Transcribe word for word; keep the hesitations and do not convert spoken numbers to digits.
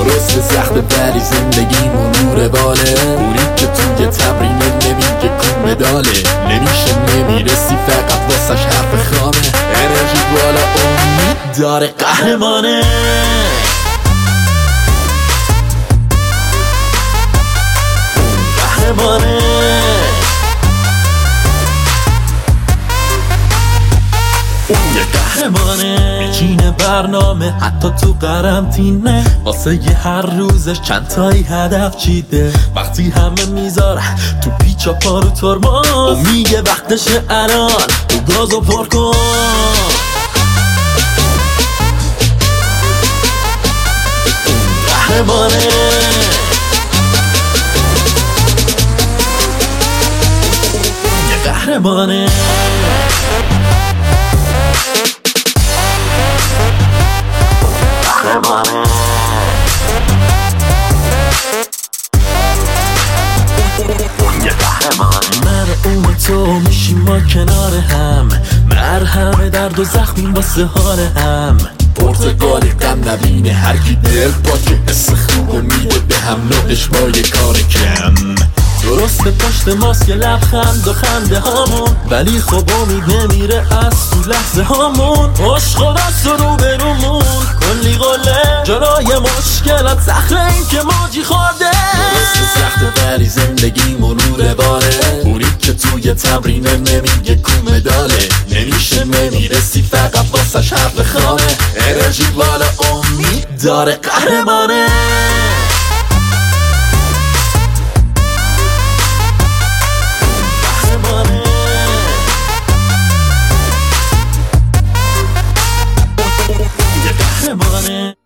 درست سخت ولی زندگی نور باله. پوری که توی تمرین نمیگه کو مداله، نمیشه نمیرسی فقط واسش حرف خامه. انرژی بالا امید داره قهرمانه. قهرمانه اون یه قهرمانه. میچینه برنامه حتی تو قرنطینه، واسه یه هر روزش چند تایی هدف چیده. وقتی همه میذاره تو پیچا پا رو ترماز و میگه وقتشه الان تو گازو پر کن. قهرمانه یه قهرمانه. قهرمانه یه قهرمانه. من اون تو میشیم ما کنار هم، مرهم درد و زخمیم واسه حال هم. پرتقالی غم نبینه هر کی دل پاکه، حس خوب میده به هم نوعش با یه کار کم. درسته پشت ماسک لبخند و خنده هامون، ولی خب امید نمیره از تو لحظه هامون. عشق دست رو برومون کلی قله، جلوی مشکلات سخته این که ماجی خورده. درسته سخته ولی زندگی مرور باره، پوری که توی تمرین نمیگه کو مداله. نمیشه نمیرسی فقط واسش حرف خامه. انرژی بالا امید داره قهرمانه. قهرمانه